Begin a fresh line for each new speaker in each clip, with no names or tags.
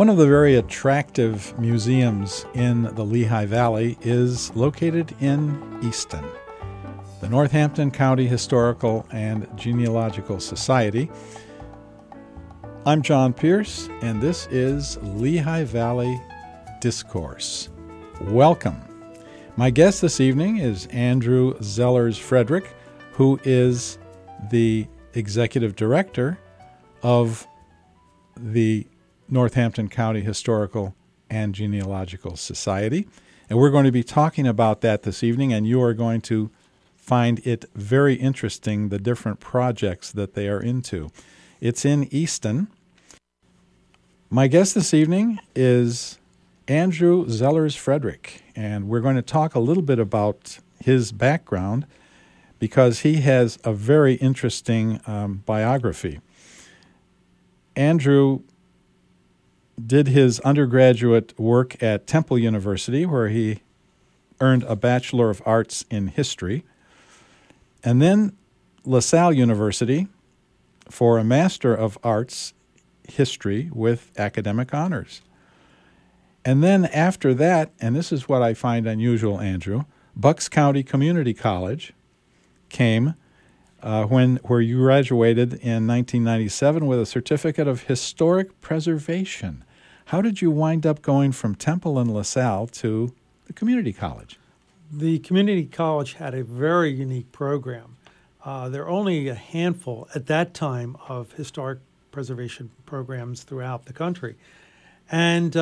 One of the very attractive museums in the Lehigh Valley is located in Easton. The Northampton County Historical and Genealogical Society. I'm John Pierce, and this is Lehigh Valley Discourse. Welcome. My guest this evening is Andrew Zellers-Frederick, who is the Executive Director of the Northampton County Historical and Genealogical Society. And we're going to be talking about that this evening, and you are going to find it very interesting, the different projects that they are into. It's in Easton. My guest this evening is Andrew Zellers-Frederick, and we're going to talk a little bit about his background because he has a very interesting biography. Andrew did his undergraduate work at Temple University, where he earned a Bachelor of Arts in History, and then LaSalle University for a Master of Arts History with academic honors. And then after that, and this is what I find unusual, Andrew, Bucks County Community College came where you graduated in 1997 with a Certificate of Historic Preservation. How did you wind up going from Temple and LaSalle to the community college?
The community college had a very unique program. There are only a handful at that time of historic preservation programs throughout the country. And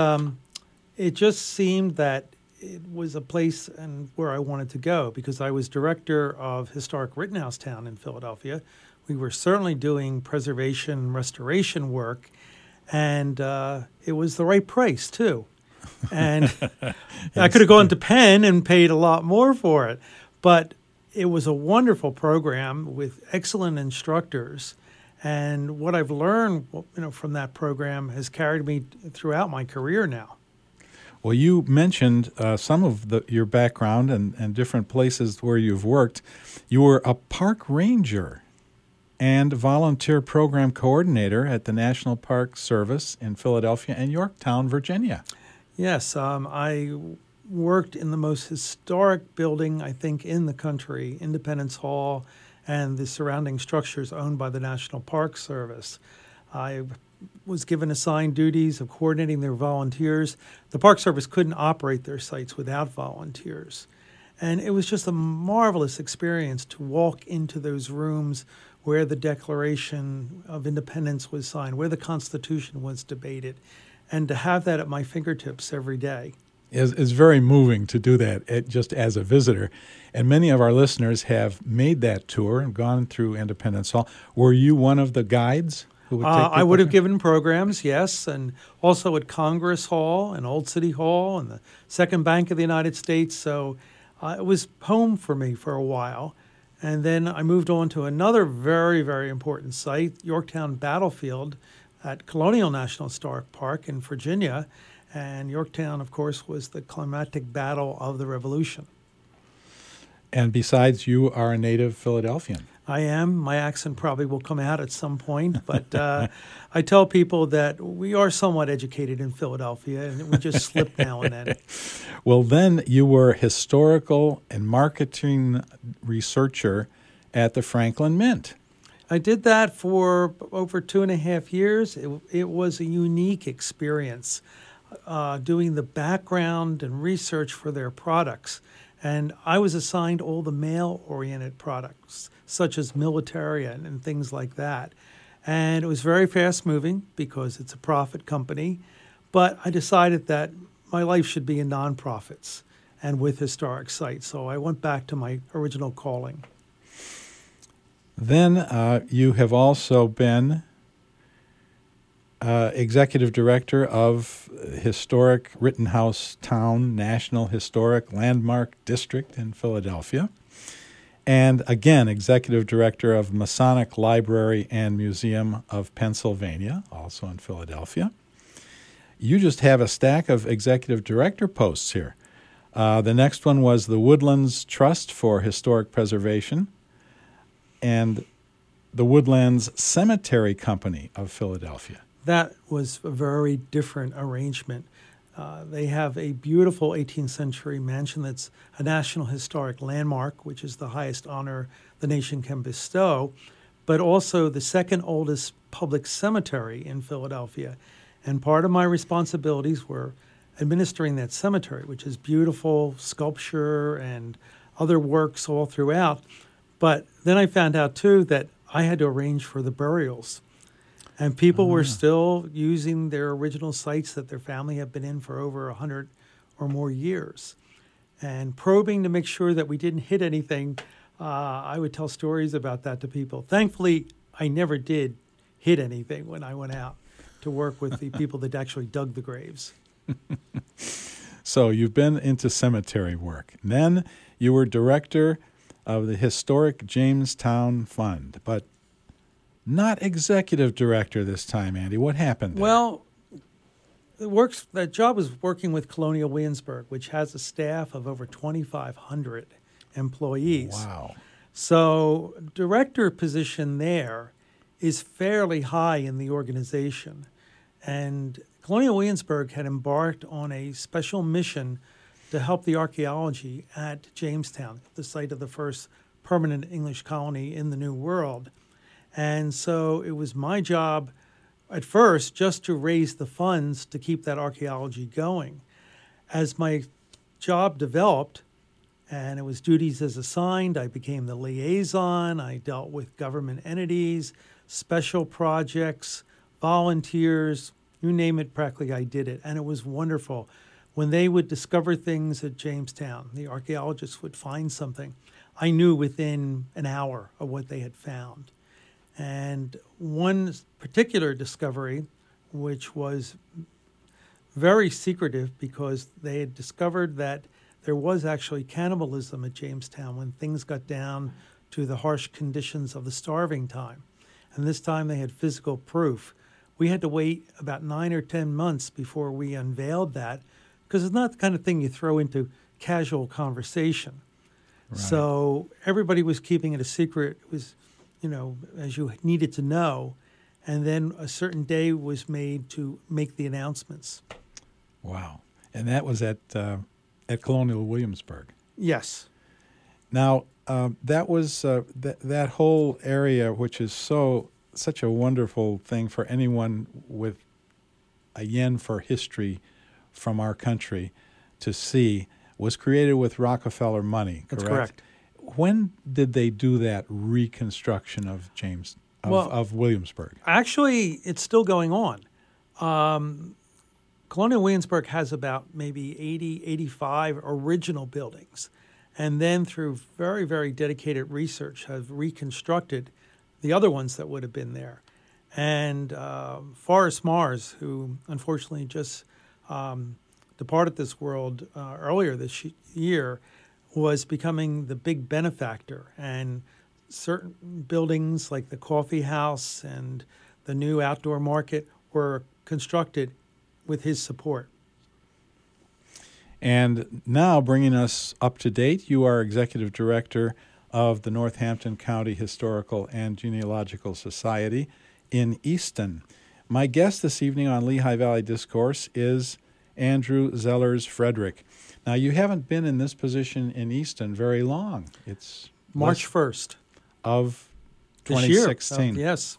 it just seemed that it was a place and where I wanted to go because I was director of Historic Rittenhouse Town in Philadelphia. We were certainly doing preservation and restoration work, and it was the right price, too. And I could have gone to Penn and paid a lot more for it, but it was a wonderful program with excellent instructors. And what I've learned, from that program has carried me throughout my career now.
Well, you mentioned some of your background and different places where you've worked. You were a park ranger and volunteer program coordinator at the National Park Service in Philadelphia and Yorktown, Virginia.
Yes, I worked in the most historic building, I think, in the country, Independence Hall, and the surrounding structures owned by the National Park Service. I was given assigned duties of coordinating their volunteers. The Park Service couldn't operate their sites without volunteers. And it was just a marvelous experience to walk into those rooms where the Declaration of Independence was signed, where the Constitution was debated, and to have that at my fingertips every day.
It's very moving to do that just as a visitor. And many of our listeners have made that tour and gone through Independence Hall. Were you one of the guides?
I would have given programs, yes, and also at Congress Hall and Old City Hall and the Second Bank of the United States. So it was home for me for a while. And then I moved on to another very, very important site, Yorktown Battlefield at Colonial National Historic Park in Virginia. And Yorktown, of course, was the climactic battle of the Revolution.
And besides, you are a native Philadelphian.
I am. My accent probably will come out at some point, but I tell people that we are somewhat educated in Philadelphia, and we just slip now and then.
Well, then you were historical and marketing researcher at the Franklin Mint.
I did that for over 2.5 years. It was a unique experience doing the background and research for their products. And I was assigned all the mail-oriented products, such as military and things like that. And it was very fast-moving because it's a profit company. But I decided that my life should be in nonprofits and with historic sites. So I went back to my original calling.
Then you have also been Executive Director of Historic Rittenhouse Town National Historic Landmark District in Philadelphia. And again, Executive Director of Masonic Library and Museum of Pennsylvania, also in Philadelphia. You just have a stack of Executive Director posts here. The next one was the Woodlands Trust for Historic Preservation and the Woodlands Cemetery Company of Philadelphia.
that was a very different arrangement. They have a beautiful 18th century mansion that's a National Historic Landmark, which is the highest honor the nation can bestow, but also the second oldest public cemetery in Philadelphia. And part of my responsibilities were administering that cemetery, which is beautiful sculpture and other works all throughout. But then I found out, too, that I had to arrange for the burials. And people were still using their original sites that their family had been in for over 100 or more years. And probing to make sure that we didn't hit anything, I would tell stories about that to people. Thankfully, I never did hit anything when I went out to work with the people that actually dug the graves.
So you've been into cemetery work. Then you were director of the Historic Jamestown Fund, but not executive director this time, Andy. What happened there?
Well, that job was working with Colonial Williamsburg, which has a staff of over 2,500 employees.
Wow.
So director position there is fairly high in the organization. And Colonial Williamsburg had embarked on a special mission to help the archaeology at Jamestown, the site of the first permanent English colony in the New World. And so it was my job at first just to raise the funds to keep that archaeology going. As my job developed and it was duties as assigned, I became the liaison. I dealt with government entities, special projects, volunteers, you name it, practically I did it. And it was wonderful. When they would discover things at Jamestown, the archaeologists would find something, I knew within an hour of what they had found. And one particular discovery, which was very secretive because they had discovered that there was actually cannibalism at Jamestown when things got down to the harsh conditions of the starving time. And this time they had physical proof. We had to wait about 9 or 10 months before we unveiled that because it's not the kind of thing you throw into casual conversation. Right. So everybody was keeping it a secret. It was, as you needed to know. And then a certain day was made to make the announcements.
Wow. And that was at Colonial Williamsburg.
Yes.
Now, that was that whole area, which is such a wonderful thing for anyone with a yen for history from our country to see, was created with Rockefeller money, correct?
That's correct.
When did they do that reconstruction of of Williamsburg?
Actually, it's still going on. Colonial Williamsburg has about maybe 80, 85 original buildings. And then through very, very dedicated research have reconstructed the other ones that would have been there. And Forrest Mars, who unfortunately just departed this world earlier this year, was becoming the big benefactor. And certain buildings like the coffee house and the new outdoor market were constructed with his support.
And now, bringing us up to date, you are executive director of the Northampton County Historical and Genealogical Society in Easton. My guest this evening on Lehigh Valley Discourse is Andrew Zellers-Frederick. Now, you haven't been in this position in Easton very long. It's
March 1st
of
this
2016.
Year. Yes.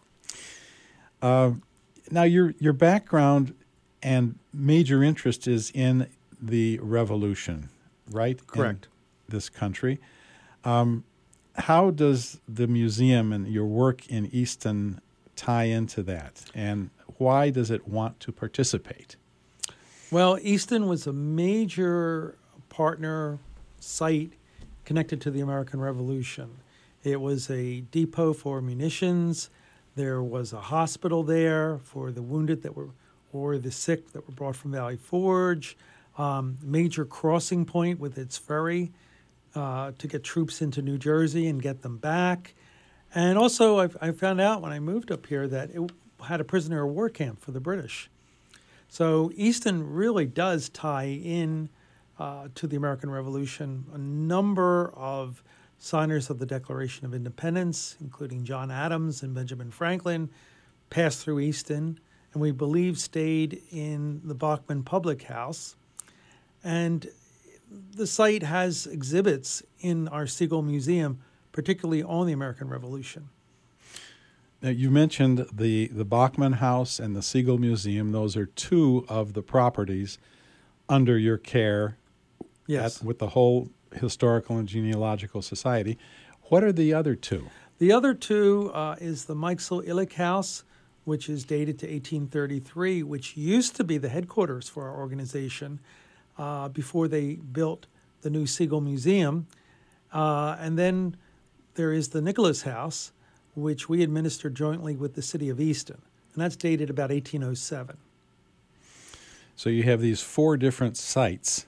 Now, your background and major interest is in the Revolution, right?
Correct.
In this country. How does the museum and your work in Easton tie into that? And why does it want to participate?
Well, Easton was a major partner site connected to the American Revolution. It was a depot for munitions. There was a hospital there for the wounded or the sick that were brought from Valley Forge. Major crossing point with its ferry to get troops into New Jersey and get them back. And also, I found out when I moved up here that it had a prisoner of war camp for the British. So Easton really does tie in to the American Revolution. A number of signers of the Declaration of Independence, including John Adams and Benjamin Franklin, passed through Easton. and we believe stayed in the Bachman Public House. And the site has exhibits in our Siegel Museum, particularly on the American Revolution.
Now, you mentioned the Bachman House and the Siegel Museum. Those are two of the properties under your care.
Yes.
With the whole Historical and Genealogical Society. What are the other two?
The other two is the Mikesell Illig House, which is dated to 1833, which used to be the headquarters for our organization before they built the new Siegel Museum. And then there is the Nicholas House, which we administer jointly with the city of Easton, and that's dated about 1807.
So you have these four different sites.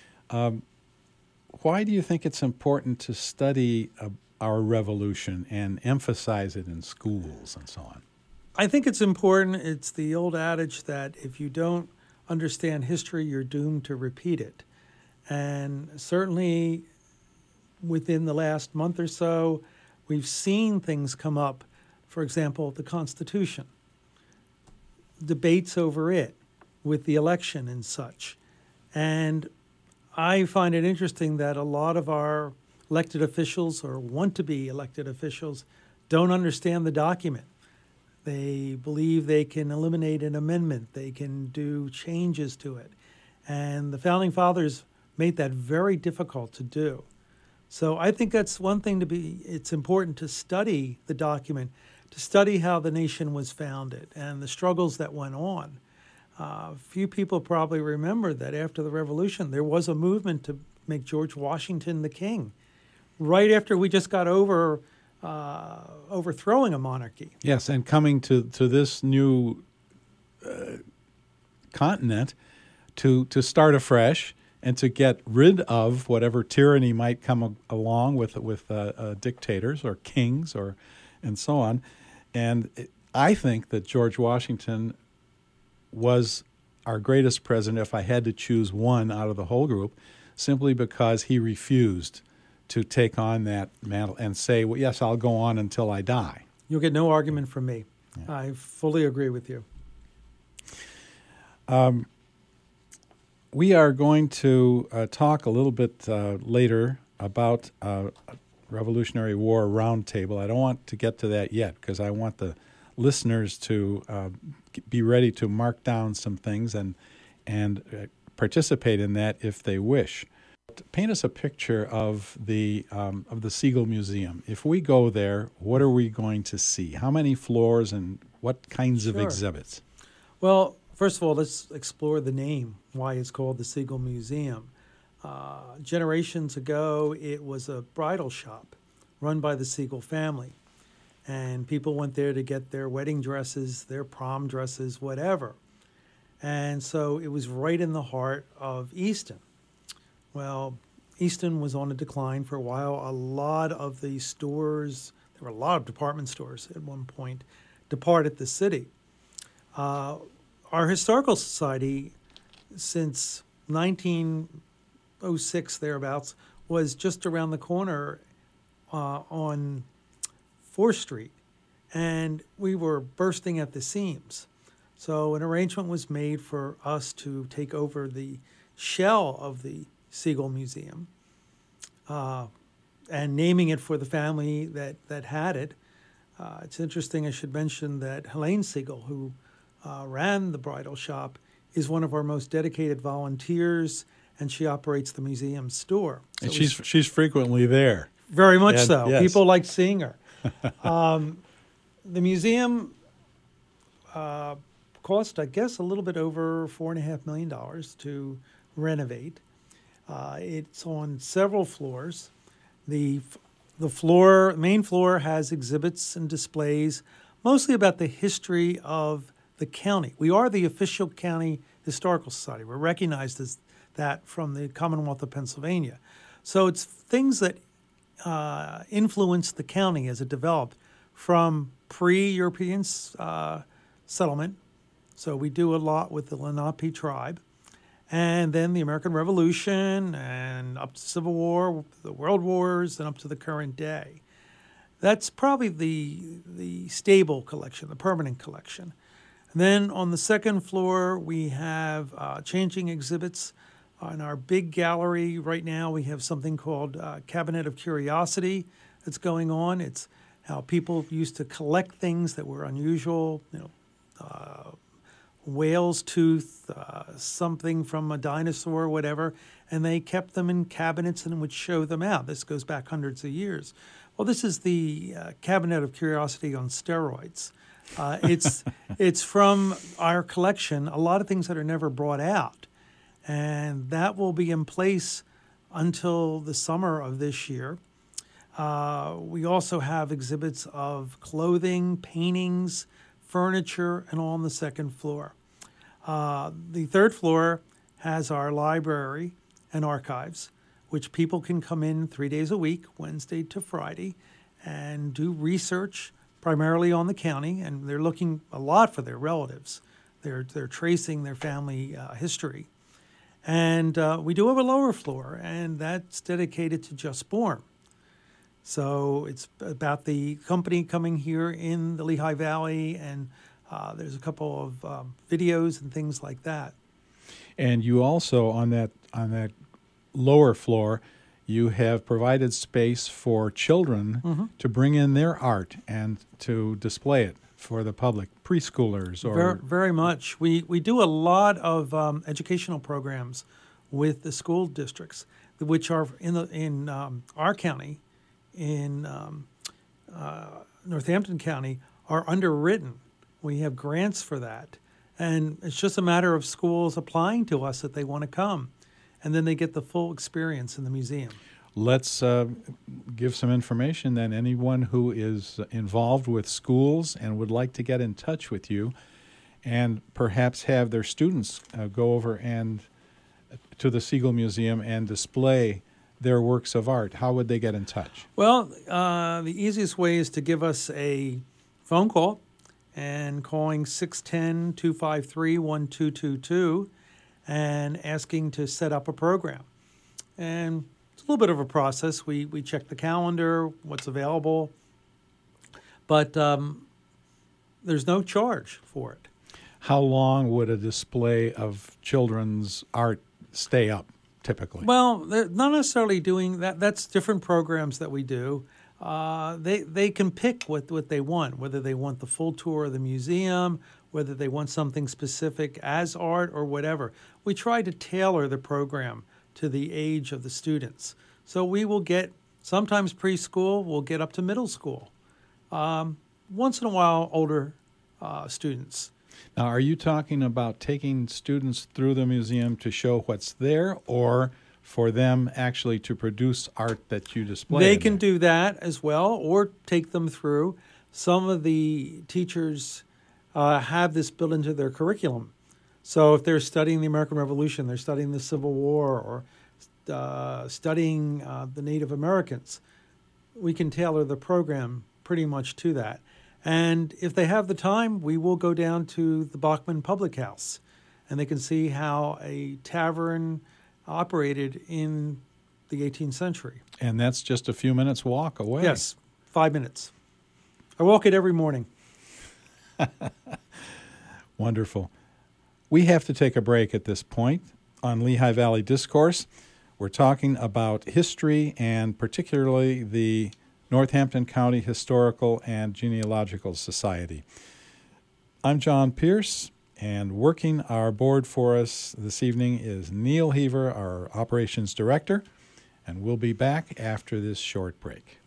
Why do you think it's important to study our revolution and emphasize it in schools and so on?
I think it's important. It's the old adage that if you don't understand history, you're doomed to repeat it. And certainly within the last month or so, we've seen things come up. For example, the Constitution, debates over it with the election and such. And I find it interesting that a lot of our elected officials or want to be elected officials don't understand the document. They believe they can eliminate an amendment. They can do changes to it. And the Founding Fathers made that very difficult to do. So I think that's one thing it's important to study the document, to study how the nation was founded and the struggles that went on. Few people probably remember that after the Revolution, there was a movement to make George Washington the king, right after we just got over overthrowing a monarchy.
Yes, and coming to this new continent to start afresh and to get rid of whatever tyranny might come along with dictators or kings and so on. And I think that George Washington was our greatest president, if I had to choose one out of the whole group, simply because he refused to take on that mantle and say, well, yes, I'll go on until I die.
You'll get no argument from me. Yeah. I fully agree with you.
We are going to talk a little bit later about Revolutionary War Roundtable. I don't want to get to that yet because I want the listeners to be ready to mark down some things and participate in that if they wish. Paint us a picture of the Siegel Museum. If we go there, what are we going to see? How many floors and what kinds of exhibits?
Well, first of all, let's explore the name, why it's called the Siegel Museum. Generations ago, it was a bridal shop run by the Siegel family. And people went there to get their wedding dresses, their prom dresses, whatever. And so it was right in the heart of Easton. Well, Easton was on a decline for a while. A lot of the stores, there were a lot of department stores at one point, departed the city. Our historical society, since 1906 thereabouts, was just around the corner on 4th Street, and we were bursting at the seams. So an arrangement was made for us to take over the shell of the Siegel Museum and naming it for the family that had it. It's interesting, I should mention that Helene Siegel, who ran the bridal shop, is one of our most dedicated volunteers, and she operates the museum store. So
and she's frequently there.
Very much so.
Yes.
People like seeing her. The museum cost, I guess, a little bit over $4.5 million to renovate. It's on several floors. The main floor has exhibits and displays, mostly about the history of the county. We are the official county historical society. We're recognized as that from the Commonwealth of Pennsylvania. So it's things that influence the county as it developed from pre-European settlement. So we do a lot with the Lenape tribe. And then the American Revolution and up to Civil War, the World Wars, and up to the current day. That's probably the stable collection, the permanent collection. Then on the second floor, we have changing exhibits. On our big gallery right now, we have something called Cabinet of Curiosity that's going on. It's how people used to collect things that were unusual, whale's tooth, something from a dinosaur, whatever, and they kept them in cabinets and would show them out. This goes back hundreds of years. Well, this is the Cabinet of Curiosity on steroids. It's from our collection, a lot of things that are never brought out, and that will be in place until the summer of this year. We also have exhibits of clothing, paintings, furniture, and all on the second floor. The third floor has our library and archives, which people can come in 3 days a week, Wednesday to Friday, and do research primarily on the county, and they're looking a lot for their relatives. They're tracing their family history. And we do have a lower floor, and that's dedicated to Just Born. So it's about the company coming here in the Lehigh Valley, and there's a couple of videos and things like that.
And you also, on that lower floor, you have provided space for children to bring in their art and to display it for the public, preschoolers or
very much. We do a lot of educational programs with the school districts, which are in our county, in Northampton County, are underwritten. We have grants for that, and it's just a matter of schools applying to us that they want to come, and then they get the full experience in the museum.
Let's give some information then. Anyone who is involved with schools and would like to get in touch with you and perhaps have their students go over and to the Siegel Museum and display their works of art, how would they get in touch?
Well, the easiest way is to give us a phone call, and calling 610-253-1222 and asking to set up a program. And it's a little bit of a process. We check the calendar, what's available, but there's no charge for it.
How long would a display of children's art stay up typically?
Well, they're not necessarily doing that. That's different programs that we do. They can pick what they want, whether they want the full tour of the museum, whether they want something specific as art or whatever. We try to tailor the program to the age of the students. So we will get, sometimes preschool, we'll get up to middle school. Once in a while, older students.
Now, are you talking about taking students through the museum to show what's there, or for them actually to produce art that you display?
They can do that as well, or take them through. Some of the teachers have this built into their curriculum. So if they're studying the American Revolution, they're studying the Civil War, or studying the Native Americans, we can tailor the program pretty much to that. And if they have the time, we will go down to the Bachman Public House, and they can see how a tavern operated in the 18th century.
And that's just a few minutes walk away.
Yes, 5 minutes. I walk it every morning.
Wonderful. We have to take a break at this point on Lehigh Valley Discourse. We're talking about history and particularly the Northampton County Historical and Genealogical Society. I'm John Pierce, and working our board for us this evening is Neil Heaver, our operations director, and we'll be back after this short break.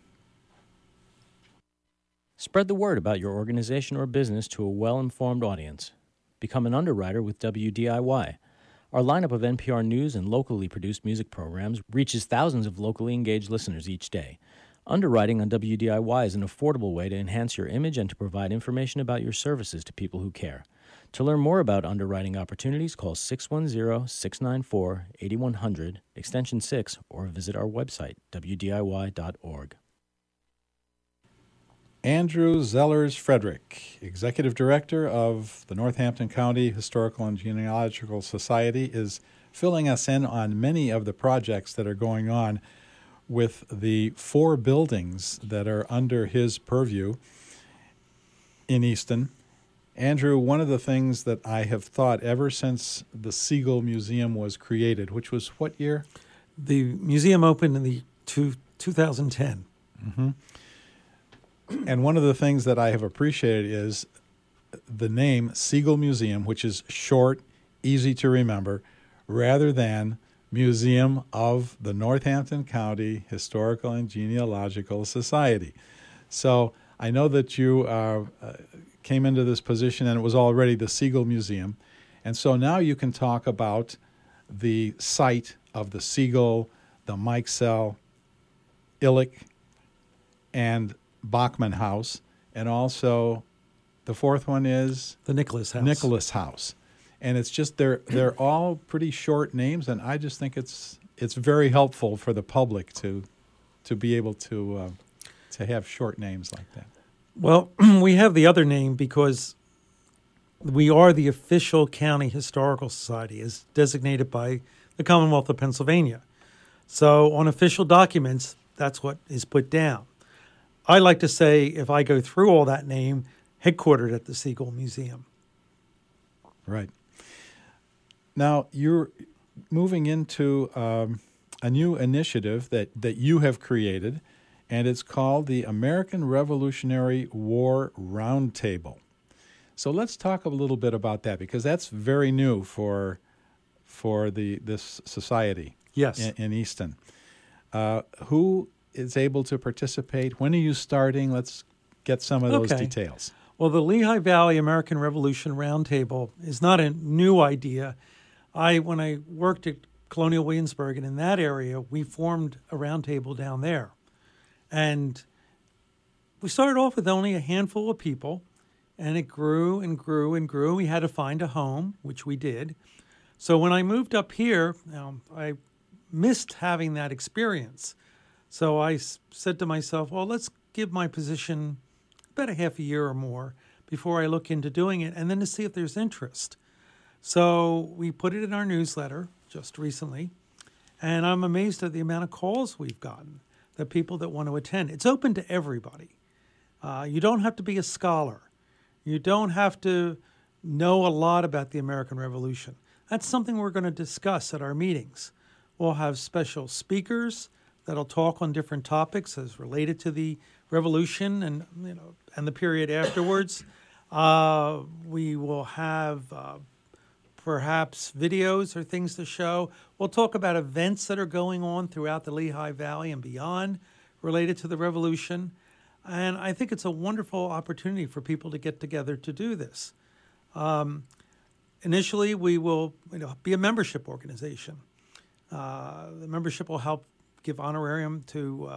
Spread the word about your organization or business to a well-informed audience. Become an underwriter with WDIY. Our lineup of NPR News and locally produced music programs reaches thousands of locally engaged listeners each day. Underwriting on WDIY is an affordable way to enhance your image and to provide information about your services to people who care. To learn more about underwriting opportunities, call 610-694-8100, extension 6, or visit our website, wdiy.org.
Andrew Zellers Frederick, Executive Director of the Northampton County Historical and Genealogical Society, is filling us in on many of the projects that are going on with the 4 buildings that are under his purview in Easton. Andrew, one of the things that I have thought ever since the Siegel Museum was created, which was what year?
The museum opened in the 2010.
Mm-hmm. And one of the things that I have appreciated is the name Siegel Museum, which is short, easy to remember, rather than Museum of the Northampton County Historical and Genealogical Society. So I know that you came into this position and it was already the Siegel Museum. And so now you can talk about the site of the Siegel, the Mikesell, Illick, and Bachman House, and also the fourth one is
the Nicholas House.
Nicholas House. And it's just they're all pretty short names, and I just think it's very helpful for the public to be able to have short names like that.
Well, we have the other name because we are the official county historical society as designated by the Commonwealth of Pennsylvania. So on official documents, that's what is put down. I like to say, if I go through all that name, headquartered at the Siegel Museum.
Right. Now, you're moving into a new initiative that you have created, and it's called the American Revolutionary War Roundtable. So let's talk a little bit about that, because that's very new for this society.
Yes.
In Easton. Who is able to participate? When are you starting? Let's get some of those details.
Well, the Lehigh Valley American Revolution Roundtable is not a new idea. When I worked at Colonial Williamsburg and in that area, we formed a roundtable down there. And we started off with only a handful of people, and it grew and grew and grew. We had to find a home, which we did. So when I moved up here, I missed having that experience. So I said to myself, well, let's give my position about a half a year or more before I look into doing it, and then to see if there's interest. So we put it in our newsletter just recently, and I'm amazed at the amount of calls we've gotten, the people that want to attend. It's open to everybody. You don't have to be a scholar. You don't have to know a lot about the American Revolution. That's something we're going to discuss at our meetings. We'll have special speakers that'll talk on different topics as related to the Revolution and the period afterwards. We will have perhaps videos or things to show. We'll talk about events that are going on throughout the Lehigh Valley and beyond related to the Revolution. And I think it's a wonderful opportunity for people to get together to do this. Initially, we will be a membership organization. The membership will help give honorarium to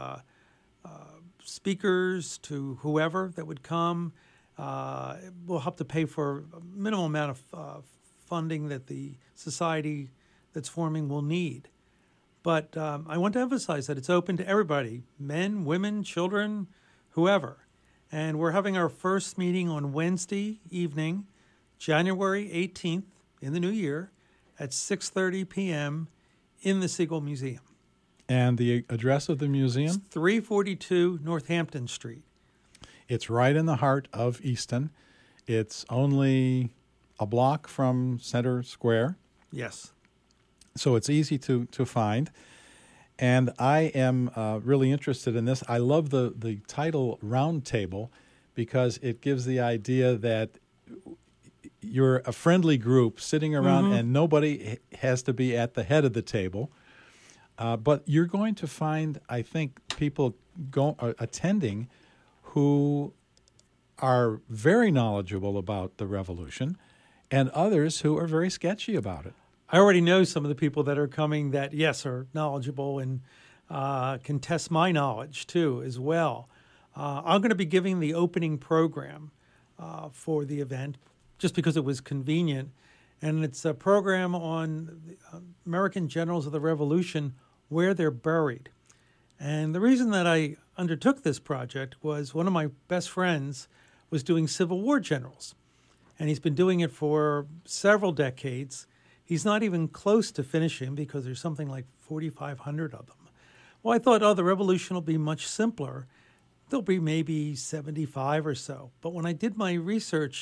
speakers, to whoever that would come. It will help to pay for a minimal amount of funding that the society that's forming will need. But I want to emphasize that it's open to everybody, men, women, children, whoever. And we're having our first meeting on Wednesday evening, January 18th, in the new year, at 6:30 p.m. in the Siegel Museum.
And the address of the museum?
It's 342 Northampton Street.
It's right in the heart of Easton. It's only a block from Center Square.
Yes.
So it's easy to find. And I am really interested in this. I love the title Roundtable because it gives the idea that you're a friendly group sitting around and nobody has to be at the head of the table. But you're going to find, I think, people attending who are very knowledgeable about the Revolution and others who are very sketchy about it.
I already know some of the people that are coming that, yes, are knowledgeable and can test my knowledge, too, as well. I'm going to be giving the opening program for the event just because it was convenient. And it's a program on American generals of the Revolution, where they're buried. And the reason that I undertook this project was one of my best friends was doing Civil War generals. And he's been doing it for several decades. He's not even close to finishing because there's something like 4,500 of them. Well, I thought, the Revolution will be much simpler. There'll be maybe 75 or so. But when I did my research,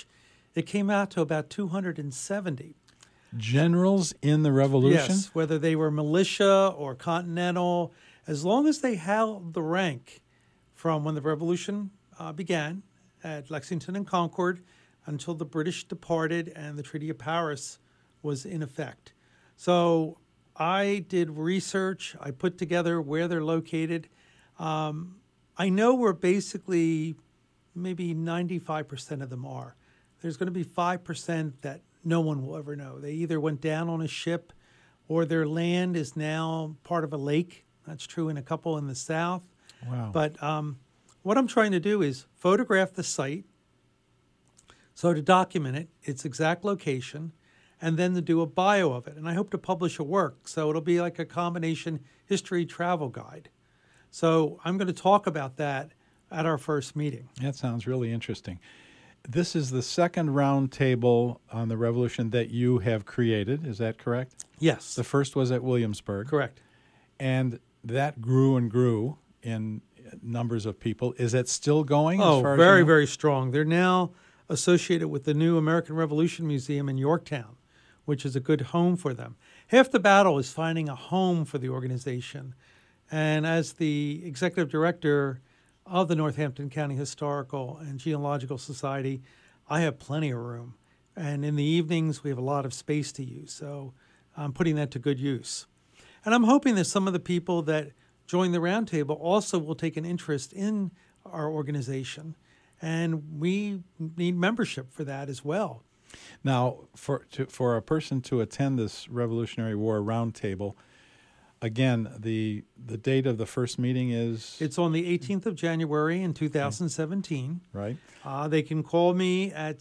it came out to about 270.
Generals in the Revolution?
Yes, whether they were militia or continental, as long as they held the rank from when the Revolution began at Lexington and Concord until the British departed and the Treaty of Paris was in effect. So I did research. I put together where they're located. I know where basically maybe 95% of them are. There's going to be 5% that no one will ever know. They either went down on a ship or their land is now part of a lake. That's true in a couple in the south.
Wow.
But what I'm trying to do is photograph the site, so to document it, its exact location, and then to do a bio of it. And I hope to publish a work, so it'll be like a combination history travel guide. So I'm going to talk about that at our first meeting.
That sounds really interesting. This is the second round table on the Revolution that you have created. Is that correct?
Yes.
The first was at Williamsburg.
Correct.
And that grew and grew in numbers of people. Is it still going?
Oh,
as far
very,
as you know?
very strong. They're now associated with the new American Revolution Museum in Yorktown, which is a good home for them. Half the battle is finding a home for the organization. And as the executive director of the Northampton County Historical and Genealogical Society, I have plenty of room. And in the evenings, we have a lot of space to use. So I'm putting that to good use. And I'm hoping that some of the people that join the roundtable also will take an interest in our organization. And we need membership for that as well.
Now, for a person to attend this Revolutionary War Roundtable, again, the date of the first meeting is?
It's on the 18th of January in 2017.
Right.
They can call me at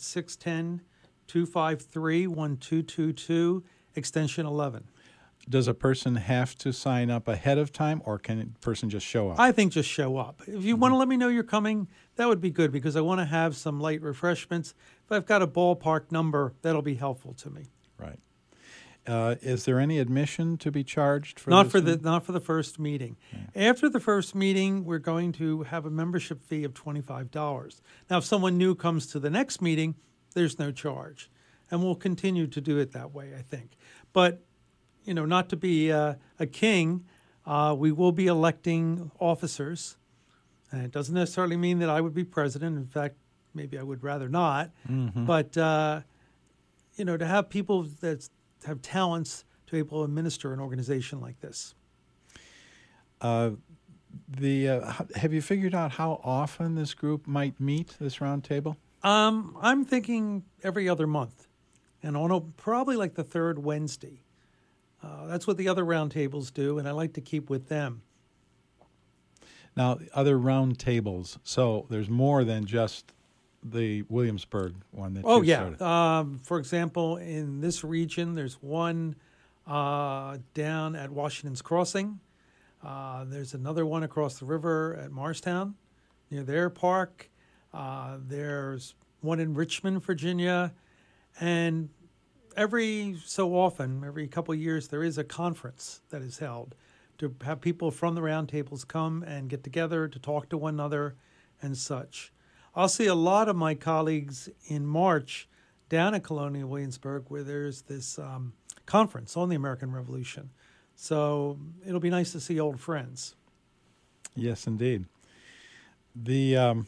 610-253-1222, extension 11.
Does a person have to sign up ahead of time, or can a person just show up?
I think just show up. If you want to let me know you're coming, that would be good, because I want to have some light refreshments. If I've got a ballpark number, that'll be helpful to me.
Right. Is there any admission to be charged for
not
this
for
thing?
not for the first meeting.
Yeah.
After the first meeting, we're going to have a membership fee of $25. Now, if someone new comes to the next meeting, there's no charge, and we'll continue to do it that way, I think. But not to be a king, we will be electing officers, and it doesn't necessarily mean that I would be president. In fact, maybe I would rather not.
Mm-hmm.
But to have people that have talents to be able to administer an organization like this.
Have you figured out how often this group might meet, this round table?
I'm thinking every other month, and probably like the third Wednesday. That's what the other round tables do, and I like to keep with them.
Now, other round tables, so there's more than just the Williamsburg one that you started.
For example, in this region, there's one down at Washington's Crossing. There's another one across the river at Morristown, near their park. There's one in Richmond, Virginia. And every so often, every couple of years, there is a conference that is held to have people from the roundtables come and get together to talk to one another and such. I'll see a lot of my colleagues in March down at Colonial Williamsburg, where there's this conference on the American Revolution. So it'll be nice to see old friends.
Yes, indeed. The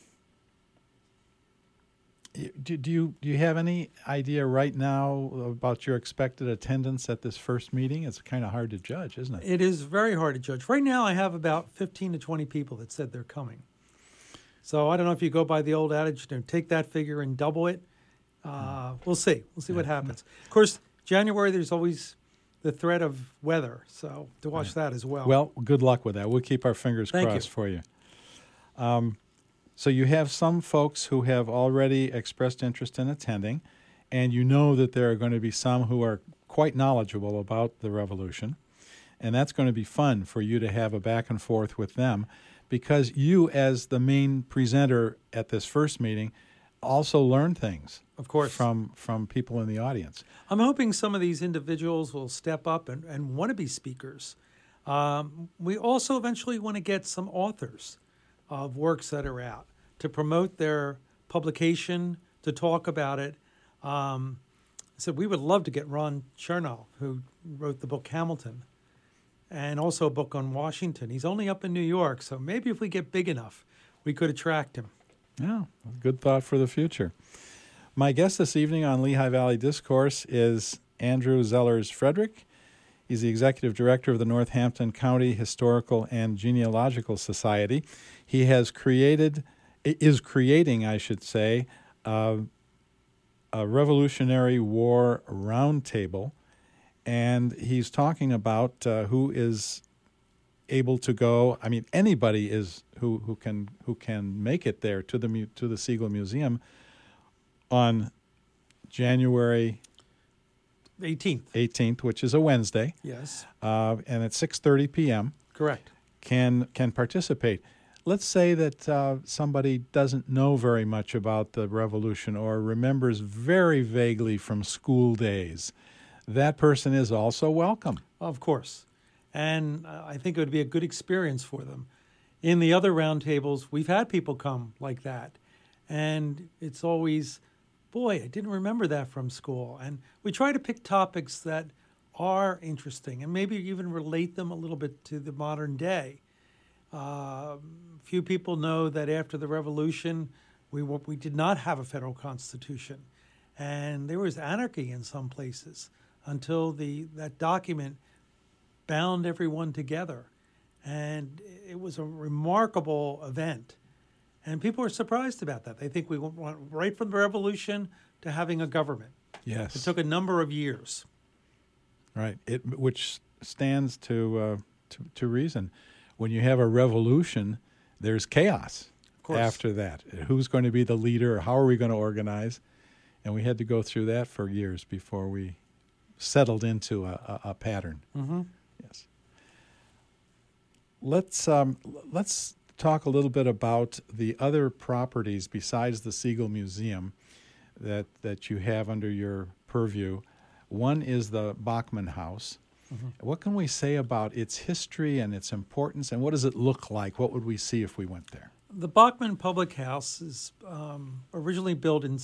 do you have any idea right now about your expected attendance at this first meeting? It's kind of hard to judge, isn't it?
It is very hard to judge. Right now, I have about 15 to 20 people that said they're coming. So I don't know if you go by the old adage, take that figure and double it. We'll see. We'll see what happens. Of course, January, there's always the threat of weather, so to watch that as well.
Well, good luck with that. We'll keep our fingers crossed for you. So you have some folks who have already expressed interest in attending, and you know that there are going to be some who are quite knowledgeable about the Revolution, and that's going to be fun for you to have a back and forth with them, because you, as the main presenter at this first meeting, also learn things,
of course,
from people in the audience.
I'm hoping some of these individuals will step up and want to be speakers. We also eventually want to get some authors of works that are out to promote their publication, to talk about it. said we would love to get Ron Chernow, who wrote the book Hamilton, and also a book on Washington. He's only up in New York, so maybe if we get big enough, we could attract him.
Yeah, good thought for the future. My guest this evening on Lehigh Valley Discourse is Andrew Zellers-Frederick. He's the executive director of the Northampton County Historical and Genealogical Society. He is creating, I should say, a Revolutionary War roundtable, and he's talking about who is able to go. I mean, anybody is who can make it there to the Siegel Museum on January 18th, which is a Wednesday.
Yes.
And at 6:30 p.m.
Correct.
Can participate. Let's say that somebody doesn't know very much about the Revolution or remembers very vaguely from school days. That person is also welcome.
Of course. And I think it would be a good experience for them. In the other roundtables, we've had people come like that. And it's always, boy, I didn't remember that from school. And we try to pick topics that are interesting and maybe even relate them a little bit to the modern day. Few people know that after the Revolution, we did not have a federal constitution. And there was anarchy in some places until that document bound everyone together. And it was a remarkable event. And people are surprised about that. They think we went right from the Revolution to having a government.
Yes.
It took a number of years.
Right. Which stands to reason. When you have a revolution, there's chaos after that. Who's going to be the leader? How are we going to organize? And we had to go through that for years before we settled into a pattern.
Mm-hmm.
Yes. Let's talk a little bit about the other properties besides the Siegel Museum that you have under your purview. One is the Bachman House. Mm-hmm. What can we say about its history and its importance, and what does it look like? What would we see if we went there?
The Bachman Public House is originally built in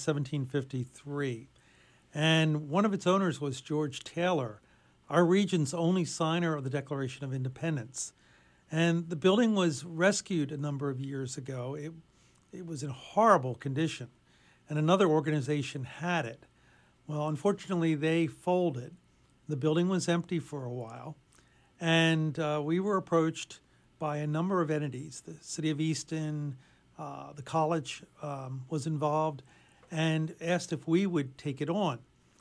1753, and one of its owners was George Taylor, our region's only signer of the Declaration of Independence. And the building was rescued a number of years ago. It was in horrible condition, and another organization had it. Well, unfortunately, they folded. The building was empty for a while, and we were approached by a number of entities. The City of Easton, the college was involved, and asked if we would take it on.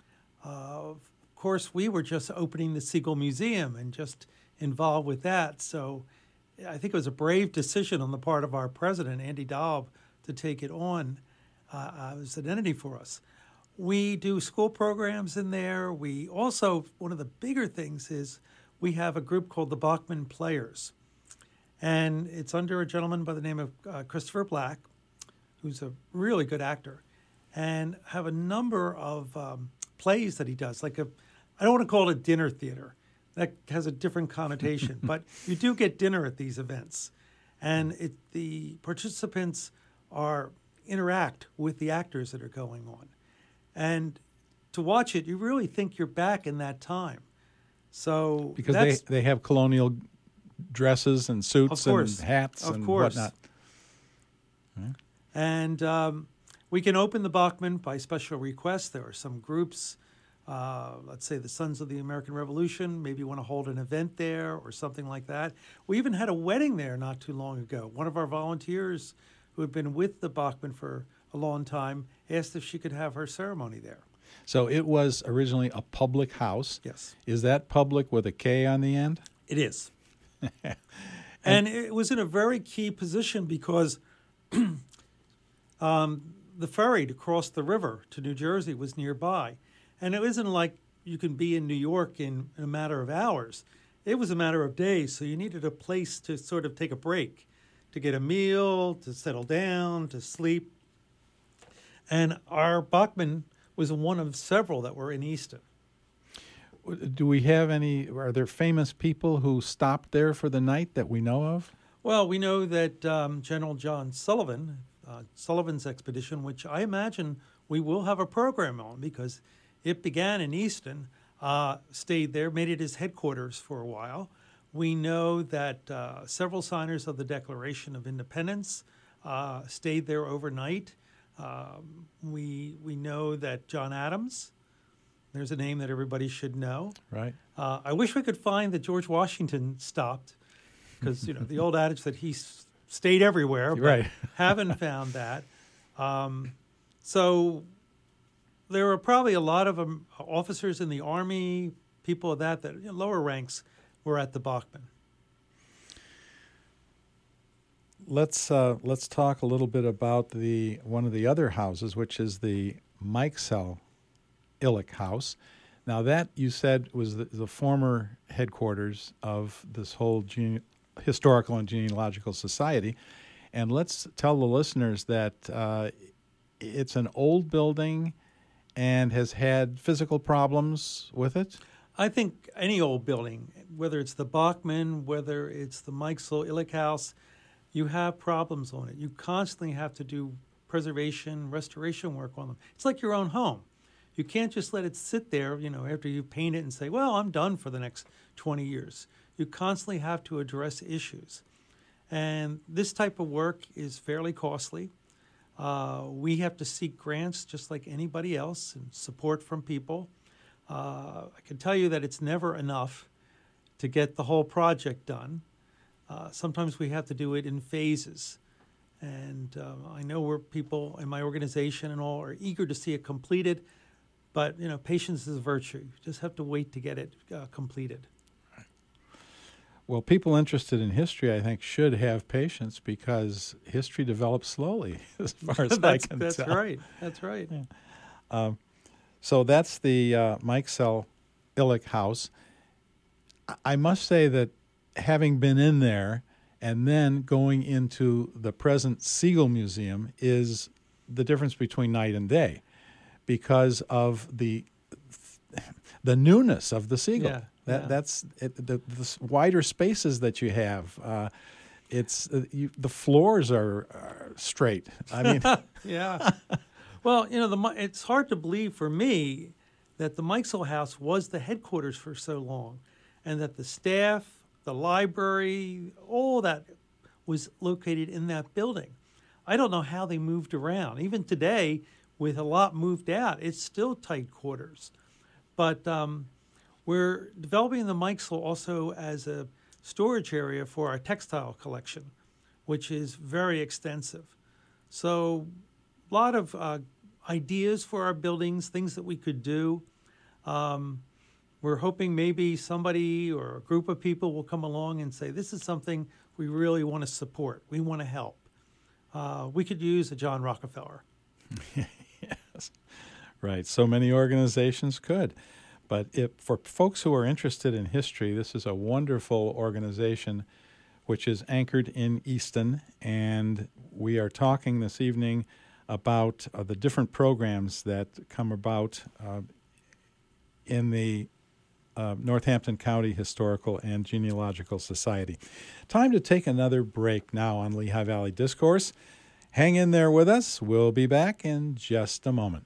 Of course, we were just opening the Siegel Museum and just involved with that, so I think it was a brave decision on the part of our president, Andy Daub, to take it on as an entity for us. We do school programs in there. We also, one of the bigger things is we have a group called the Bachman Players. And it's under a gentleman by the name of Christopher Black, who's a really good actor, and have a number of plays that he does. I don't want to call it a dinner theater. That has a different connotation. But you do get dinner at these events. And the participants interact with the actors that are going on. And to watch it, you really think you're back in that time. So
because they have colonial dresses and suits and hats and whatnot.
Right. And we can open the Bachman by special request. There are some groups, let's say the Sons of the American Revolution, maybe want to hold an event there or something like that. We even had a wedding there not too long ago. One of our volunteers who had been with the Bachman for a long time asked if she could have her ceremony there.
So it was originally a public house.
Yes.
Is that public with a K on the end?
It is. And it was in a very key position because the ferry to cross the river to New Jersey was nearby. And it isn't like you can be in New York in a matter of hours. It was a matter of days, so you needed a place to sort of take a break, to get a meal, to settle down, to sleep. And our Bachman was one of several that were in Easton.
Do we have are there famous people who stopped there for the night that we know of?
Well, we know that General John Sullivan, Sullivan's expedition, which I imagine we will have a program on because it began in Easton, stayed there, made it his headquarters for a while. We know that several signers of the Declaration of Independence stayed there overnight. We know that John Adams, there's a name that everybody should know.
Right.
I wish we could find that George Washington stopped, because the old adage that he stayed everywhere, but
Right.
haven't found that. So there were probably a lot of officers in the Army, people of that lower ranks were at the Bachman.
Let's talk a little bit about one of the other houses, which is the Mikesell Illick House. Now that you said was the former headquarters of this whole Historical and Genealogical Society, and let's tell the listeners that it's an old building and has had physical problems with it.
I think any old building, whether it's the Bachman, whether it's the Mikesell Illick House, you have problems on it. You constantly have to do preservation, restoration work on them. It's like your own home. You can't just let it sit there, after you paint it and say, well, I'm done for the next 20 years. You constantly have to address issues. And this type of work is fairly costly. We have to seek grants just like anybody else and support from people. I can tell you that it's never enough to get the whole project done. Sometimes we have to do it in phases. And I know where people in my organization and all are eager to see it completed, but patience is a virtue. You just have to wait to get it completed.
Well, people interested in history, I think, should have patience because history develops slowly, as far as I can
that's
tell.
That's right. That's right.
Yeah. So that's the Mikesell Illick House. I must say that having been in there and then going into the present Siegel Museum is the difference between night and day because of the newness of the Siegel.
Yeah.
That's the wider spaces that you have. The floors are straight. I mean,
yeah. Well, it's hard to believe for me that the Mikesell House was the headquarters for so long, and that the staff, the library, all that was located in that building. I don't know how they moved around. Even today, with a lot moved out, it's still tight quarters. But we're developing the Mikesell also as a storage area for our textile collection, which is very extensive. So a lot of ideas for our buildings, things that we could do. We're hoping maybe somebody or a group of people will come along and say, this is something we really want to support. We want to help. We could use a John Rockefeller.
Yes, right. So many organizations could. But for folks who are interested in history, this is a wonderful organization which is anchored in Easton, and we are talking this evening about the different programs that come about in the Northampton County Historical and Genealogical Society. Time to take another break now on Lehigh Valley Discourse. Hang in there with us. We'll be back in just a moment.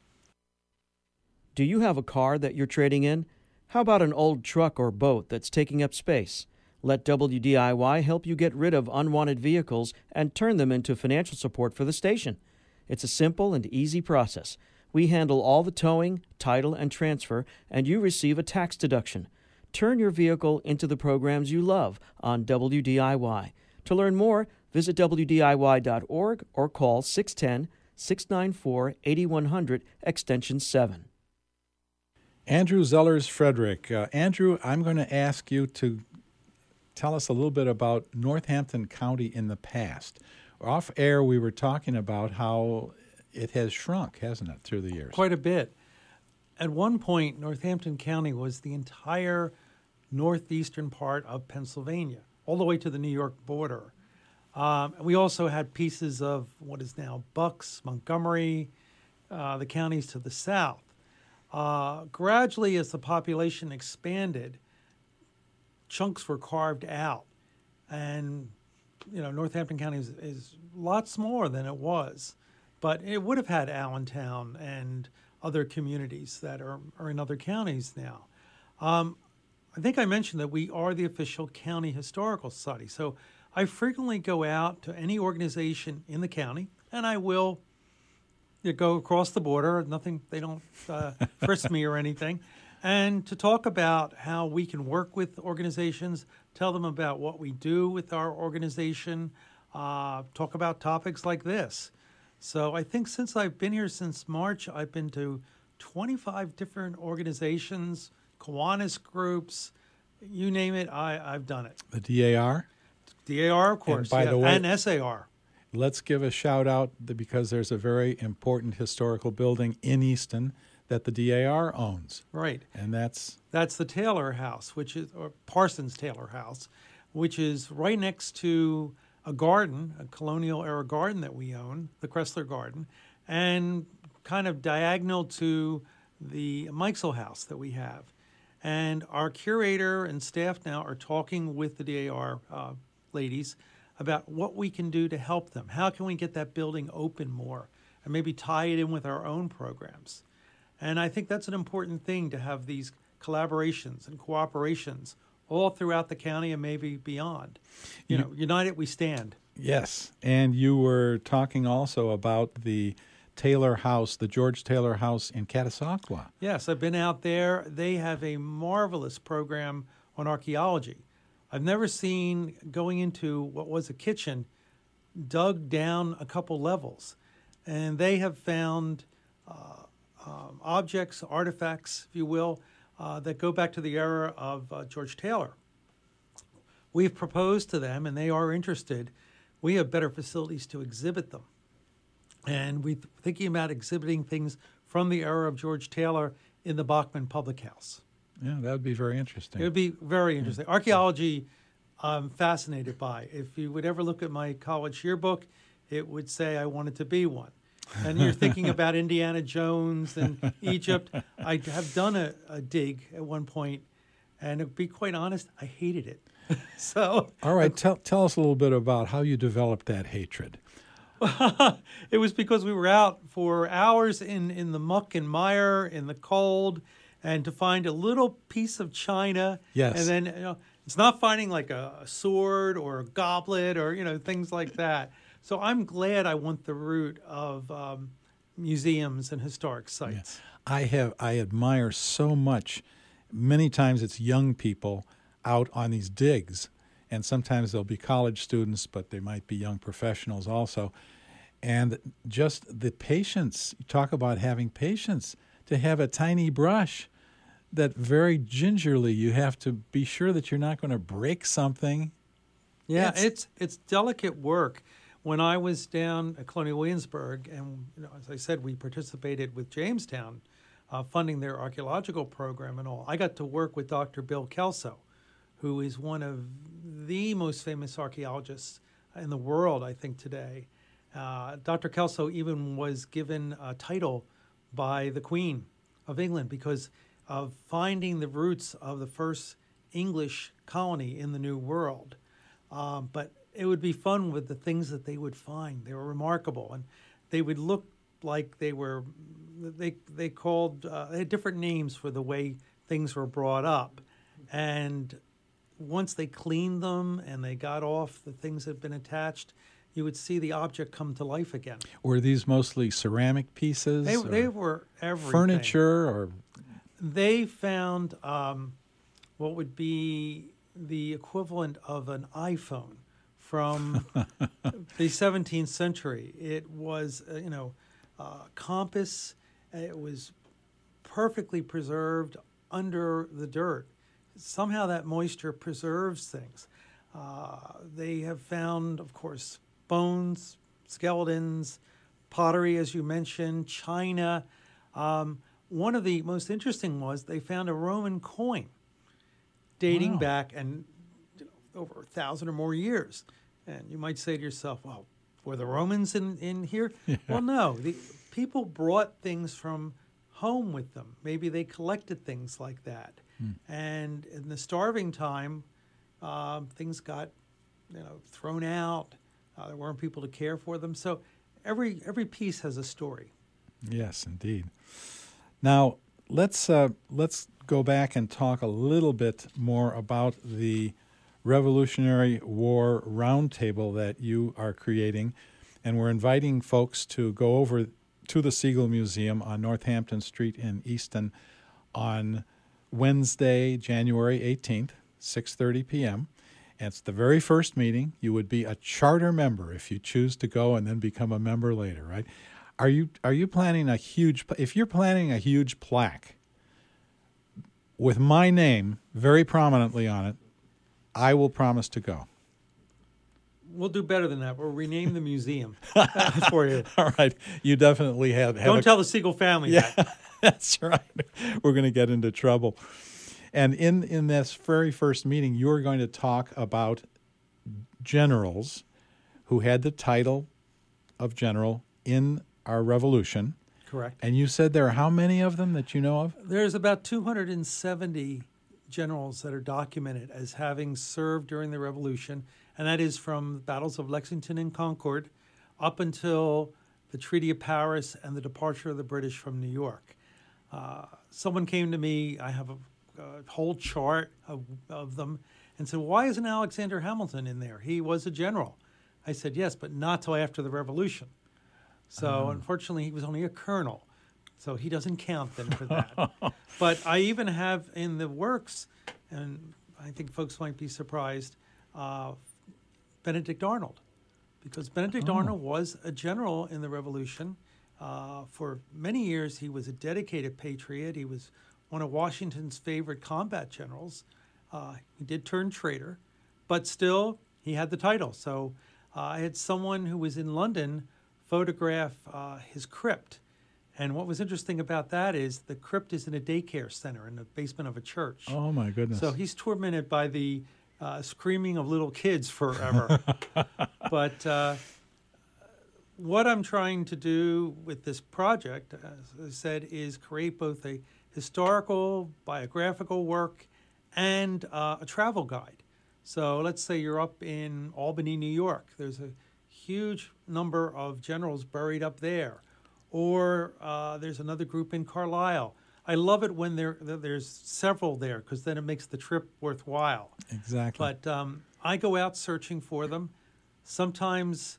Do you have a car that you're trading in? How about an old truck or boat that's taking up space? Let WDIY help you get rid of unwanted vehicles and turn them into financial support for the station. It's a simple and easy process. We handle all the towing, title, and transfer, and you receive a tax deduction. Turn your vehicle into the programs you love on WDIY. To learn more, visit WDIY.org or call 610-694-8100, extension 7.
Andrew Zellers-Frederick. Andrew, I'm going to ask you to tell us a little bit about Northampton County in the past. Off air, we were talking about how it has shrunk, hasn't it, through the years?
Quite a bit. At one point, Northampton County was the entire northeastern part of Pennsylvania, all the way to the New York border. We also had pieces of what is now Bucks, Montgomery, the counties to the south. Gradually, as the population expanded, chunks were carved out. And, Northampton County is lots more than it was. but it would have had Allentown and other communities that are in other counties now. I think I mentioned that we are the official county historical society. So I frequently go out to any organization in the county, and I will go across the border. Nothing, they don't frisk me or anything. And to talk about how we can work with organizations, tell them about what we do with our organization, talk about topics like this. So I think since I've been here since March, I've been to 25 different organizations, Kiwanis groups, you name it, I've done it.
The DAR?
DAR, of course,
And by the way,
and SAR.
Let's give a shout out because there's a very important historical building in Easton that the DAR owns.
Right.
And that's
the Taylor House, or Parsons Taylor House, which is right next to a garden, a colonial era garden that we own, the Kressler Garden, and kind of diagonal to the Mikesell House that we have. And our curator and staff now are talking with the DAR ladies about what we can do to help them. How can we get that building open more and maybe tie it in with our own programs? And I think that's an important thing, to have these collaborations and cooperations all throughout the county and maybe beyond. United we stand.
Yes. And you were talking also about the Taylor House, the George Taylor House in Catasauqua.
Yes, I've been out there. They have a marvelous program on archaeology. I've never seen going into what was a kitchen dug down a couple levels. And they have found objects, artifacts, if you will, that go back to the era of George Taylor. We've proposed to them, and they are interested. We have better facilities to exhibit them. And we're thinking about exhibiting things from the era of George Taylor in the Bachman Public House.
Yeah, that would be very interesting.
It would be very interesting. Archaeology, I'm fascinated by. If you would ever look at my college yearbook, it would say I wanted to be one. And you're thinking about Indiana Jones and Egypt. I have done a dig at one point, and to be quite honest, I hated it. So,
all right, tell us a little bit about how you developed that hatred.
It was because we were out for hours in the muck and mire, in the cold, and to find a little piece of china.
Yes.
And then it's not finding like a sword or a goblet or things like that. So I'm glad I went the route of museums and historic sites.
Yeah. I admire so much. Many times it's young people out on these digs, and sometimes they'll be college students, but they might be young professionals also. And just the patience, you talk about having patience to have a tiny brush that very gingerly you have to be sure that you're not going to break something.
Yeah, it's delicate work. When I was down at Colonial Williamsburg, and as I said, we participated with Jamestown, funding their archaeological program and all, I got to work with Dr. Bill Kelso, who is one of the most famous archaeologists in the world, I think, today. Dr. Kelso even was given a title by the Queen of England because of finding the roots of the first English colony in the New World. But it would be fun with the things that they would find. They were remarkable, and they would look like they had different names for the way things were brought up. And once they cleaned them and they got off the things that had been attached, you would see the object come to life again.
Were these mostly ceramic pieces?
They were everything.
Furniture, or
they found what would be the equivalent of an iPhone from the 17th century. It was, compass. It was perfectly preserved under the dirt. Somehow that moisture preserves things. They have found, of course, bones, skeletons, pottery, as you mentioned, china. One of the most interesting was they found a Roman coin dating back and over 1,000 or more years. And you might say to yourself, well, were the Romans in here? Yeah. Well, no. The people brought things from home with them. Maybe they collected things like that. And in the starving time, things got thrown out. There weren't people to care for them. So every piece has a story.
Yes, indeed. Now, let's go back and talk a little bit more about the Revolutionary War Roundtable that you are creating, and we're inviting folks to go over to the Siegel Museum on Northampton Street in Easton on Wednesday, January 18th, 6:30 p.m. And it's the very first meeting. You would be a charter member if you choose to go and then become a member later, right? Are you planning if you're planning a huge plaque with my name very prominently on it, I will promise to go.
We'll do better than that. We'll rename the museum for you.
All right. You definitely have
Don't tell the Siegel family that.
That's right. We're going to get into trouble. And in this very first meeting, you are going to talk about generals who had the title of general in our revolution.
Correct.
And you said there are how many of them that you know of?
There's about 270 generals that are documented as having served during the Revolution, and that is from the battles of Lexington and Concord up until the Treaty of Paris and the departure of the British from New York. Someone came to me, I have a whole chart of them, and said, why isn't Alexander Hamilton in there? He was a general. I said, yes, but not till after the Revolution. So unfortunately, he was only a colonel. So he doesn't count then for that. But I even have in the works, and I think folks might be surprised, Benedict Arnold. Because Benedict Arnold was a general in the Revolution. For many years, he was a dedicated patriot. He was one of Washington's favorite combat generals. He did turn traitor, but still, he had the title. So I had someone who was in London photograph his crypt. And what was interesting about that is the crypt is in a daycare center in the basement of a church.
Oh, my goodness.
So he's tormented by the screaming of little kids forever. But what I'm trying to do with this project, as I said, is create both a historical, biographical work and a travel guide. So let's say you're up in Albany, New York. There's a huge number of generals buried up there. Or there's another group in Carlisle. I love it when there's several there because then it makes the trip worthwhile.
Exactly.
But I go out searching for them. Sometimes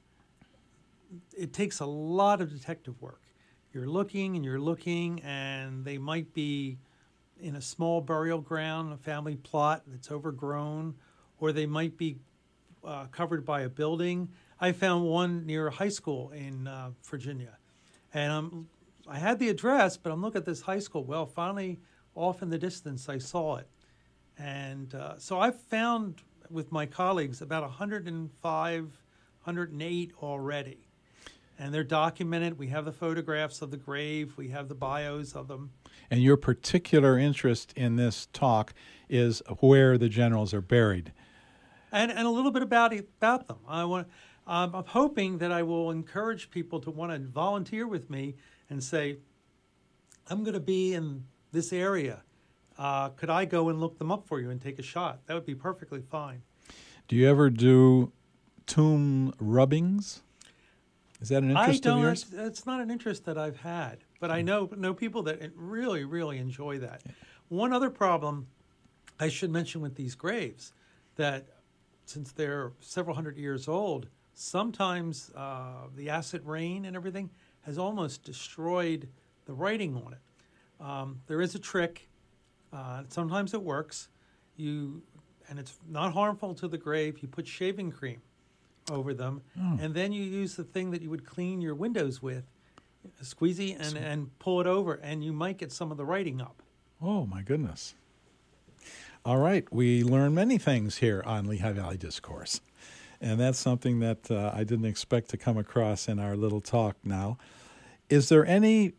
it takes a lot of detective work. You're looking, and they might be in a small burial ground, a family plot that's overgrown, or they might be covered by a building. I found one near a high school in Virginia. And I had the address, but I'm looking at this high school. Well, finally, off in the distance, I saw it. And so I've found with my colleagues about 105, 108 already. And they're documented. We have the photographs of the grave. We have the bios of them.
And your particular interest in this talk is where the generals are buried.
And a little bit about them. I'm hoping that I will encourage people to want to volunteer with me and say, I'm going to be in this area. Could I go and look them up for you and take a shot? That would be perfectly fine.
Do you ever do tomb rubbings? Is that an interest of yours?
It's not an interest that I've had, but I know people that really, really enjoy that. One other problem I should mention with these graves, that since they're several hundred years old, sometimes the acid rain and everything has almost destroyed the writing on it. There is a trick. Sometimes it works. And it's not harmful to the grave. You put shaving cream over them, and then you use the thing that you would clean your windows with, a squeezy, and pull it over, and you might get some of the writing up.
Oh, my goodness. All right. We learn many things here on Lehigh Valley Discourse. And that's something that I didn't expect to come across in our little talk now. Is there any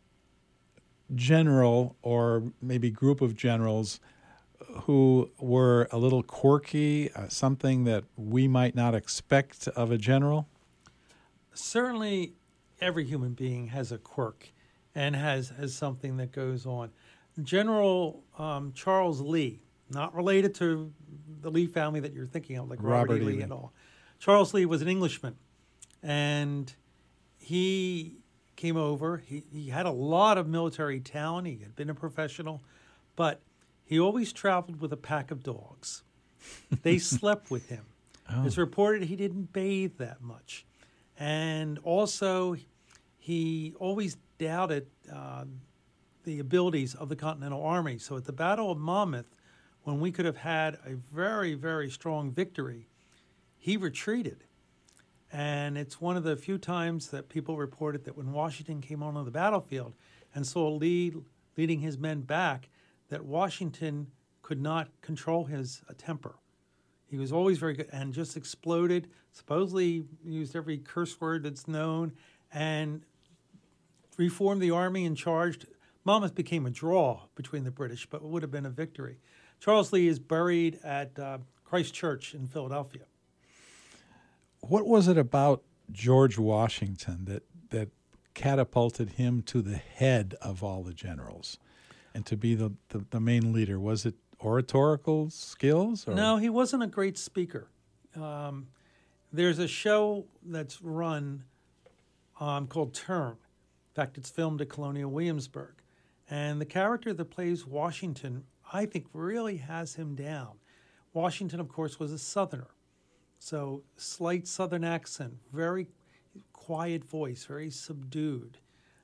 general or maybe group of generals who were a little quirky, something that we might not expect of a general?
Certainly every human being has a quirk and has something that goes on. General Charles Lee, not related to the Lee family that you're thinking of, like Robert E. Lee and all. Charles Lee was an Englishman, and he came over. He had a lot of military talent. He had been a professional, but he always traveled with a pack of dogs. They slept with him.
Oh.
It's reported he didn't bathe that much. And also, he always doubted the abilities of the Continental Army. So at the Battle of Monmouth, when we could have had a very, very strong victory, he retreated. And it's one of the few times that people reported that when Washington came onto the battlefield and saw Lee leading his men back, that Washington could not control his temper. He was always very good and just exploded, supposedly used every curse word that's known, and reformed the army and charged. Monmouth became a draw between the British, but it would have been a victory. Charles Lee is buried at Christ Church in Philadelphia.
What was it about George Washington that catapulted him to the head of all the generals and to be the main leader? Was it oratorical skills? Or?
No, he wasn't a great speaker. There's a show that's run called Turn. In fact, it's filmed at Colonial Williamsburg. And the character that plays Washington, I think, really has him down. Washington, of course, was a Southerner. So slight Southern accent, very quiet voice, very subdued.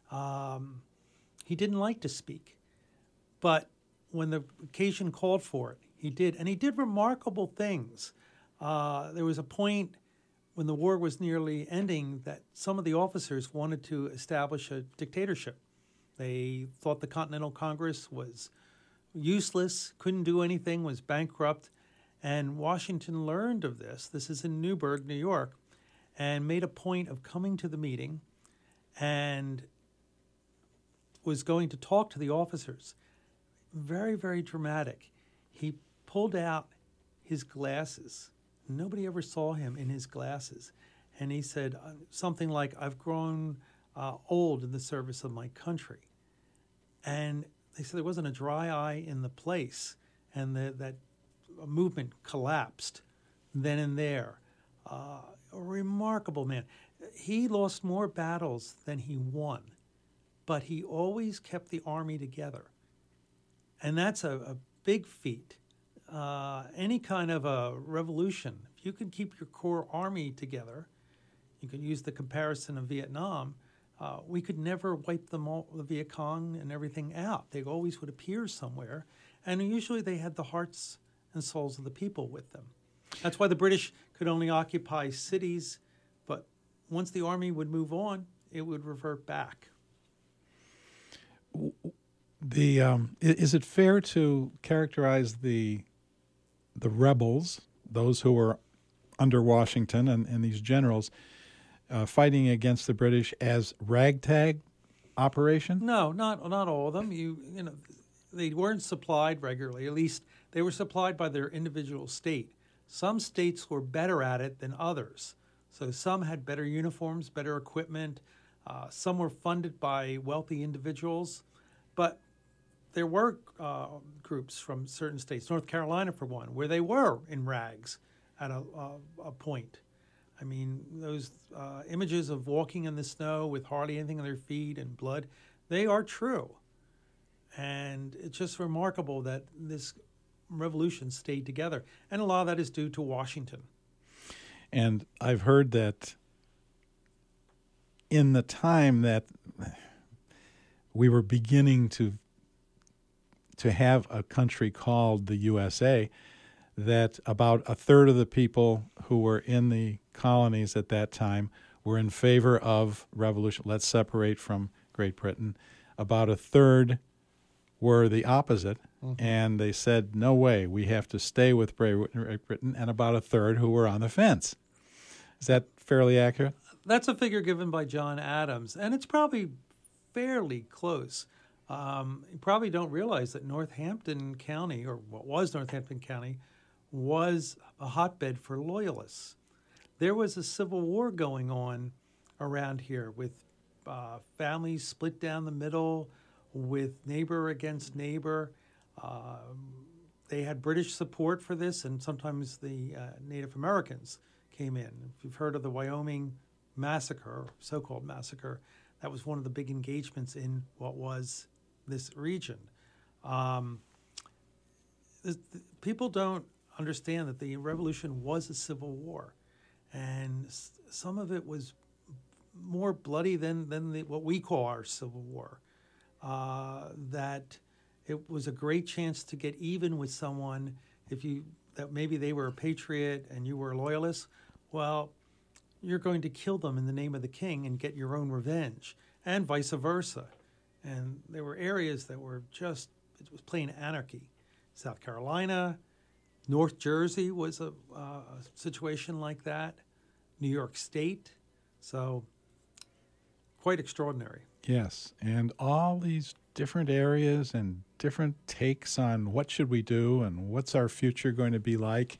He didn't like to speak. But when the occasion called for it, he did. And he did remarkable things. There was a point when the war was nearly ending that some of the officers wanted to establish a dictatorship. They thought the Continental Congress was useless, couldn't do anything, was bankrupt. And Washington learned of this. This is in Newburgh, New York, and made a point of coming to the meeting and was going to talk to the officers. Very, very dramatic. He pulled out his glasses. Nobody ever saw him in his glasses. And he said something like, "I've grown old in the service of my country." And they said there wasn't a dry eye in the place. And that movement collapsed then and there. A remarkable man. He lost more battles than he won, but he always kept the army together. And that's a big feat. Any kind of a revolution, if you can keep your core army together, you can use the comparison of Vietnam, we could never wipe them all, the Viet Cong and everything out. They always would appear somewhere. And usually they had the hearts and souls of the people with them. That's why the British could only occupy cities, but once the army would move on, it would revert back.
Is it fair to characterize the rebels, those who were under Washington and these generals, fighting against the British as ragtag operation?
No, not all of them. You know, they weren't supplied regularly. At least they were supplied by their individual state. Some states were better at it than others. So some had better uniforms, better equipment. Some were funded by wealthy individuals. But there were groups from certain states, North Carolina for one, where they were in rags at a point. I mean, those images of walking in the snow with hardly anything on their feet and blood, they are true. And it's just remarkable that this revolution stayed together. And a lot of that is due to Washington.
And I've heard that in the time that we were beginning to have a country called the USA, that about a third of the people who were in the colonies at that time were in favor of revolution. Let's separate from Great Britain. About a third were the opposite, and they said, no way, we have to stay with Great Britain, and about a third who were on the fence. Is that fairly accurate?
That's a figure given by John Adams, and it's probably fairly close. You probably don't realize that Northampton County, or what was Northampton County, was a hotbed for loyalists. There was a civil war going on around here with families split down the middle, with neighbor against neighbor. They had British support for this, and sometimes the Native Americans came in. If you've heard of the Wyoming massacre, so-called massacre, that was one of the big engagements in what was this region. People don't understand that the revolution was a civil war, and some of it was more bloody than what we call our Civil War. That it was a great chance to get even with someone that maybe they were a patriot and you were a loyalist. Well, you're going to kill them in the name of the king and get your own revenge, and vice versa. And there were areas that were it was plain anarchy. South Carolina, North Jersey was a situation like that, New York State. So quite extraordinary.
Yes, and all these different areas and different takes on what should we do and what's our future going to be like.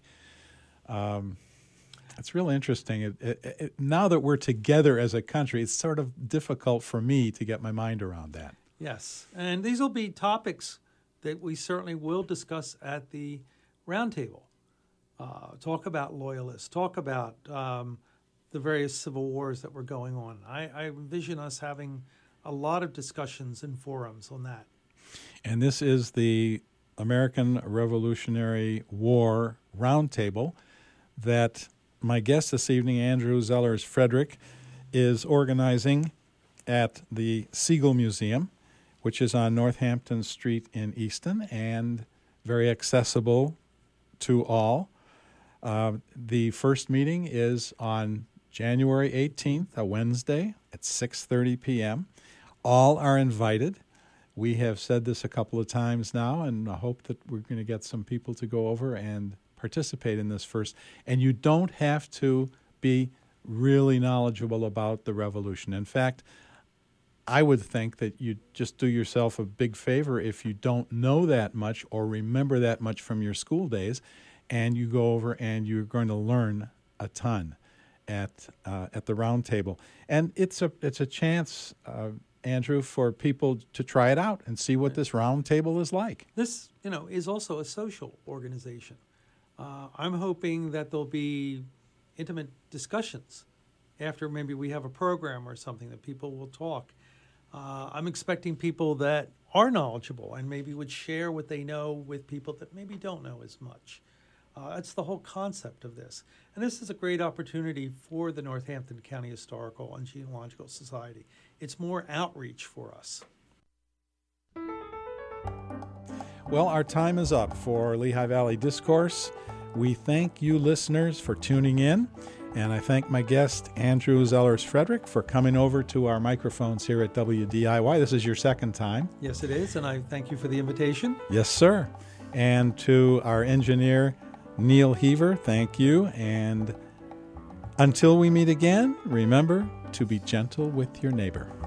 It's real interesting. Now that we're together as a country, it's sort of difficult for me to get my mind around that.
Yes, and these will be topics that we certainly will discuss at the roundtable. Talk about loyalists, talk about the various civil wars that were going on. I envision us having a lot of discussions and forums on that.
And this is the American Revolutionary War Roundtable that my guest this evening, Andrew Zellers Frederick, is organizing at the Siegel Museum, which is on Northampton Street in Easton and very accessible to all. The first meeting is on January 18th, a Wednesday, at 6:30 p.m. All are invited. We have said this a couple of times now, and I hope that we're going to get some people to go over and participate in this first. And you don't have to be really knowledgeable about the revolution. In fact, I would think that you just do yourself a big favor if you don't know that much or remember that much from your school days, and you go over and you're going to learn a ton at the round table. And it's a chance, Andrew, for people to try it out and see what this round table is like.
This, is also a social organization. I'm hoping that there'll be intimate discussions after maybe we have a program or something that people will talk. I'm expecting people that are knowledgeable and maybe would share what they know with people that maybe don't know as much. That's the whole concept of this. And this is a great opportunity for the Northampton County Historical and Genealogical Society. It's more outreach for us.
Well, our time is up for Lehigh Valley Discourse. We thank you, listeners, for tuning in. And I thank my guest, Andrew Zellers Frederick, for coming over to our microphones here at WDIY. This is your second time.
Yes, it is. And I thank you for the invitation.
Yes, sir. And to our engineer, Neil Heaver, thank you. And until we meet again, remember to be gentle with your neighbor.